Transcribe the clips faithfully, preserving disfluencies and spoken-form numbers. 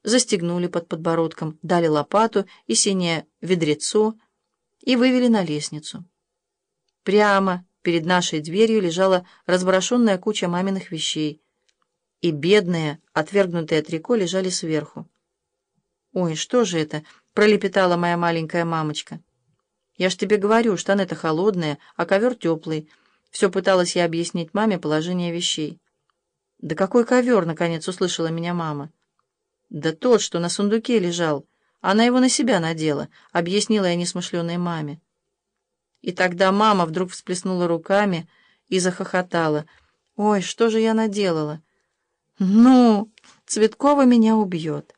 застегнули под подбородком, дали лопату и синее ведрецо и вывели на лестницу. Прямо перед нашей дверью лежала разброшенная куча маминых вещей, и бедные, отвергнутые трико лежали сверху. «Ой, что же это?» — пролепетала моя маленькая мамочка. «Я ж тебе говорю, штаны-то холодные, а ковер теплый». Все пыталась я объяснить маме положение вещей. «Да какой ковер?» — наконец услышала меня мама. «Да тот, что на сундуке лежал. Она его на себя надела», — объяснила я несмышленой маме. И тогда мама вдруг всплеснула руками и захохотала. «Ой, что же я наделала? Ну, Цветкова меня убьет».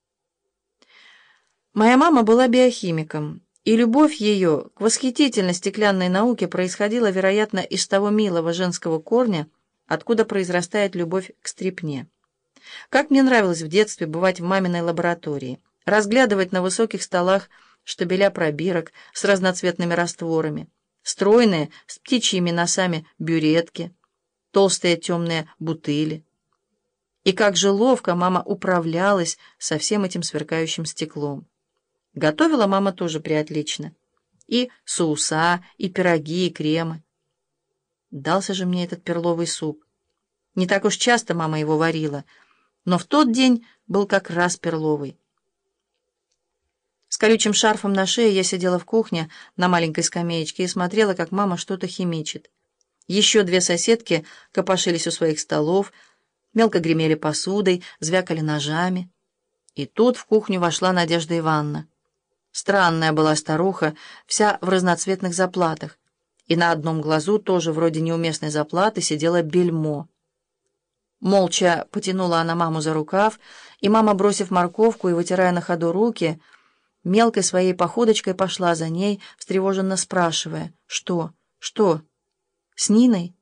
Моя мама была биохимиком, и любовь ее к восхитительной стеклянной науке происходила, вероятно, из того милого женского корня, откуда произрастает любовь к стряпне. Как мне нравилось в детстве бывать в маминой лаборатории, разглядывать на высоких столах штабеля пробирок с разноцветными растворами, стройные с птичьими носами бюретки, толстые темные бутыли. И как же ловко мама управлялась со всем этим сверкающим стеклом. Готовила мама тоже приотлично. И соуса, и пироги, и кремы. Дался же мне этот перловый суп. Не так уж часто мама его варила, но в тот день был как раз перловый. С колючим шарфом на шее я сидела в кухне на маленькой скамеечке и смотрела, как мама что-то химичит. Еще две соседки копошились у своих столов, мелко гремели посудой, звякали ножами. И тут в кухню вошла Надежда Ивановна. Странная была старуха, вся в разноцветных заплатах, и на одном глазу, тоже вроде неуместной заплаты, сидела бельмо. Молча потянула она маму за рукав, и мама, бросив морковку и вытирая на ходу руки, мелкой своей походочкой пошла за ней, встревоженно спрашивая: «Что? Что? С Ниной?»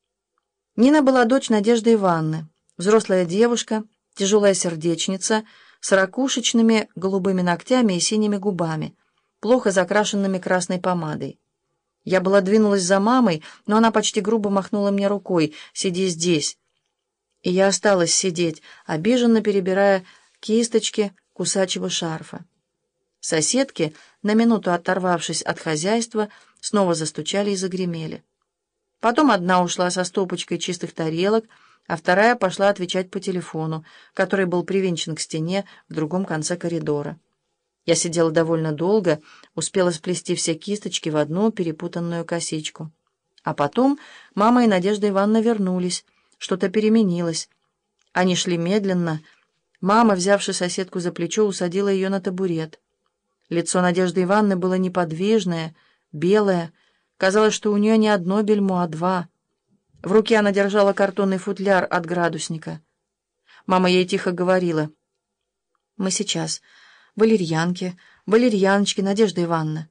Нина была дочь Надежды Ивановны, взрослая девушка, тяжелая сердечница, с ракушечными голубыми ногтями и синими губами, плохо закрашенными красной помадой. Я была двинулась за мамой, но она почти грубо махнула мне рукой: «Сиди здесь». И я осталась сидеть, обиженно перебирая кисточки кусачего шарфа. Соседки, на минуту оторвавшись от хозяйства, снова застучали и загремели. Потом одна ушла со стопочкой чистых тарелок, а вторая пошла отвечать по телефону, который был привинчен к стене в другом конце коридора. Я сидела довольно долго, успела сплести все кисточки в одну перепутанную косичку. А потом мама и Надежда Ивановна вернулись, что-то переменилось. Они шли медленно. Мама, взявши соседку за плечо, усадила ее на табурет. Лицо Надежды Ивановны было неподвижное, белое. Казалось, что у нее не одно бельмо, а два. В руке она держала картонный футляр от градусника. Мама ей тихо говорила: «Мы сейчас. Валерьянки, валерьяночки, Надежда Ивановна».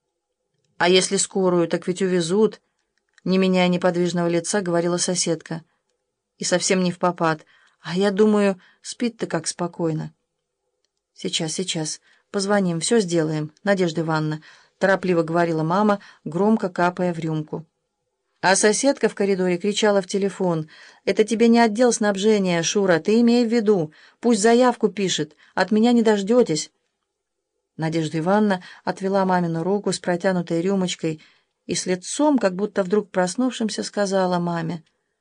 «А если скорую, так ведь увезут», — не меняя неподвижного лица, говорила соседка. И совсем не впопад. «А я думаю, спит-то как спокойно». «Сейчас, сейчас. Позвоним, все сделаем, Надежда Ивановна», — торопливо говорила мама, громко капая в рюмку. А соседка в коридоре кричала в телефон: «Это тебе не отдел снабжения, Шура, ты имей в виду. Пусть заявку пишет, от меня не дождетесь». Надежда Ивановна отвела мамину руку с протянутой рюмочкой и с лицом, как будто вдруг проснувшимся, сказала маме: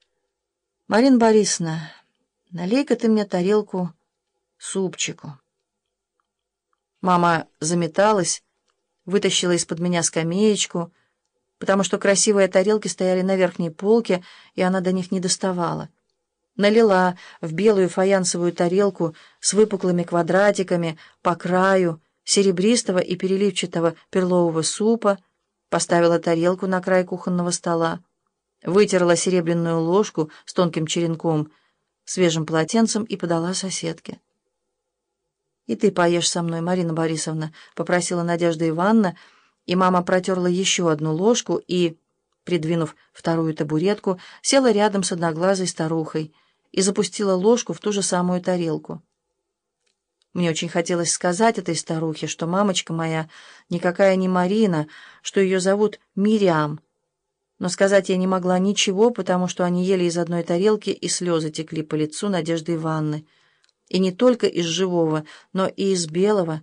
«Марина Борисовна, налей-ка ты мне тарелку супчику». Мама заметалась, вытащила из-под меня скамеечку, потому что красивые тарелки стояли на верхней полке, и она до них не доставала. Налила в белую фаянсовую тарелку с выпуклыми квадратиками по краю серебристого и переливчатого перлового супа, поставила тарелку на край кухонного стола, вытерла серебряную ложку с тонким черенком свежим полотенцем и подала соседке. «И ты поешь со мной, Марина Борисовна», — попросила Надежда Ивановна, и мама протерла еще одну ложку и, придвинув вторую табуретку, села рядом с одноглазой старухой и запустила ложку в ту же самую тарелку. Мне очень хотелось сказать этой старухе, что мамочка моя никакая не Марина, что ее зовут Мириам, но сказать я не могла ничего, потому что они ели из одной тарелки, и слезы текли по лицу Надежды Ивановны, и не только из живого, но и из белого,